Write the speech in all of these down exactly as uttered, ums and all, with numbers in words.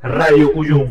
Radio Cuyum.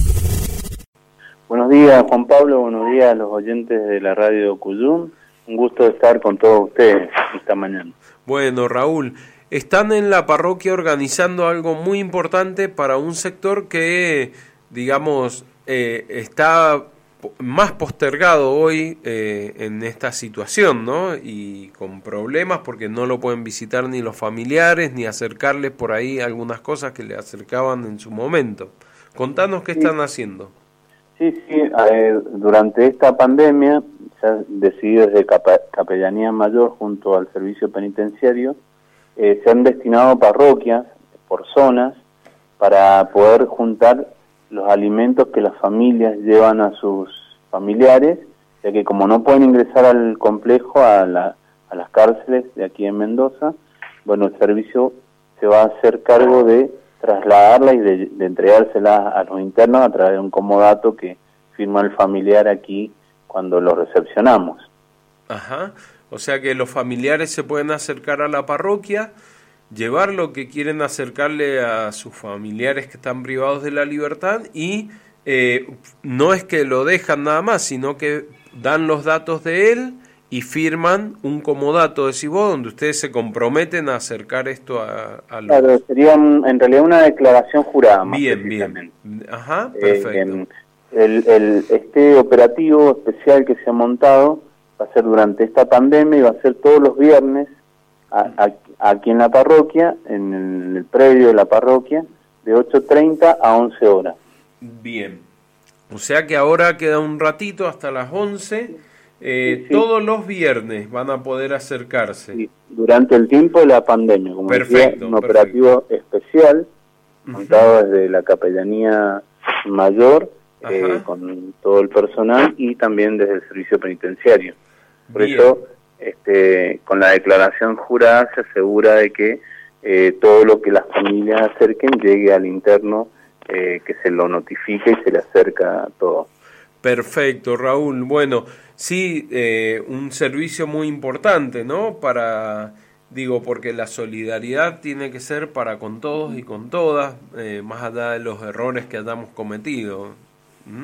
Buenos días, Juan Pablo, buenos días a los oyentes de la Radio Cuyum. Un gusto estar con todos ustedes esta mañana. Bueno, Raúl, están en la parroquia organizando algo muy importante para un sector que, digamos, eh, está más postergado hoy eh, en esta situación, ¿no? Y con problemas porque no lo pueden visitar ni los familiares, ni acercarles por ahí algunas cosas que le acercaban en su momento. Contanos qué sí. están haciendo. Sí, sí, eh, durante esta pandemia se ha decidido desde Capa- Capellanía Mayor junto al Servicio Penitenciario, eh, se han destinado parroquias por zonas para poder juntar los alimentos que las familias llevan a sus familiares, ya que como no pueden ingresar al complejo, a, la, a las cárceles de aquí en Mendoza, bueno, el servicio se va a hacer cargo de trasladarla y de, de entregárselas a los internos a través de un comodato que firma el familiar aquí cuando lo recepcionamos. Ajá, o sea que los familiares se pueden acercar a la parroquia, llevar lo que quieren acercarle a sus familiares que están privados de la libertad y eh, no es que lo dejan nada más, sino que dan los datos de él y firman un comodato, decís vos, donde ustedes se comprometen a acercar esto a, a los... Claro, sería un, en realidad una declaración jurada. Más bien, bien. Ajá, perfecto. Eh, el, el, este operativo especial que se ha montado va a ser durante esta pandemia y va a ser todos los viernes a, a, aquí en la parroquia, en el, en el predio de la parroquia, de ocho treinta a once horas. Bien. O sea que ahora queda un ratito hasta las once. Eh, sí, sí. Todos los viernes van a poder acercarse. Sí, durante el tiempo de la pandemia, como perfecto, decía, un operativo perfecto. especial, montado uh-huh. desde la Capellanía Mayor, eh, con todo el personal y también desde el servicio penitenciario. Por Bien. eso, este, con la declaración jurada se asegura de que eh, todo lo que las familias acerquen llegue al interno, eh, que se lo notifique y se le acerca todo. Perfecto, Raúl. Bueno, sí, eh, un servicio muy importante, ¿no? Para, digo, porque la solidaridad tiene que ser para con todos y con todas, eh, más allá de los errores que hayamos cometido. ¿Mm?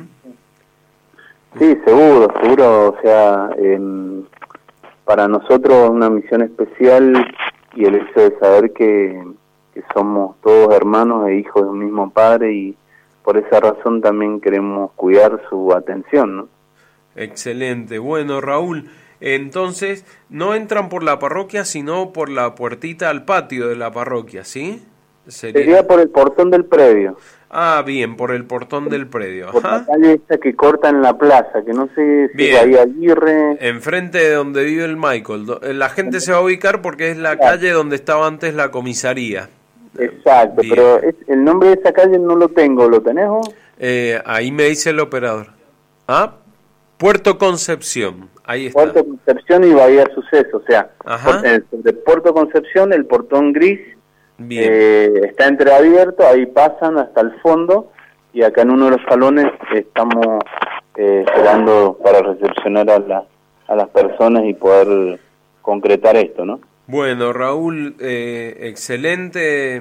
Sí, seguro, seguro. O sea, eh, para nosotros una misión especial y el hecho de saber que, que somos todos hermanos e hijos de un mismo padre y por esa razón también queremos cuidar su atención, ¿no? Excelente. Bueno, Raúl, entonces no entran por la parroquia, sino por la puertita al patio de la parroquia, ¿sí? Sería, Sería por el portón del predio. Ah, bien, por el portón del predio. Por Ajá. la calle esta que corta en la plaza, que no sé si es ahí Aguirre. Enfrente de donde vive el Michael. La gente se va a ubicar porque es la claro. calle donde estaba antes la comisaría. Exacto, Bien. pero es, el nombre de esa calle no lo tengo, ¿lo tenés vos? Eh, ahí me dice el operador. Ah, Puerto Concepción, ahí está. Puerto Concepción y Bahía Suceso, o sea, de Puerto Concepción el portón gris eh, está entreabierto, ahí pasan hasta el fondo y acá en uno de los salones estamos eh, esperando para recepcionar a, la, a las personas y poder concretar esto, ¿no? Bueno, Raúl, eh, excelente.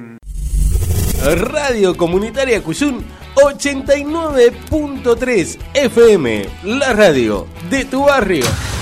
Radio Comunitaria Cuyum ochenta y nueve punto tres F M, la radio de tu barrio.